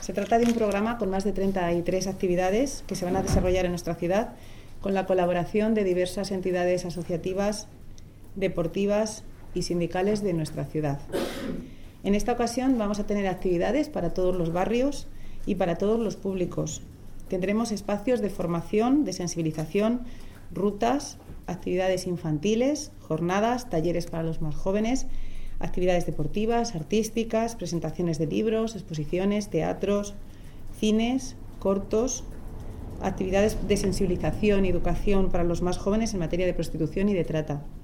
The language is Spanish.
Se trata de un programa con más de 33 actividades que se van a desarrollar en nuestra ciudad con la colaboración de diversas entidades asociativas, deportivas y sindicales de nuestra ciudad. En esta ocasión vamos a tener actividades para todos los barrios y para todos los públicos. Tendremos espacios de formación, de sensibilización, rutas, actividades infantiles, jornadas, talleres para los más jóvenes, actividades deportivas, artísticas, presentaciones de libros, exposiciones, teatros, cines, cortos, actividades de sensibilización y educación para los más jóvenes en materia de prostitución y de trata.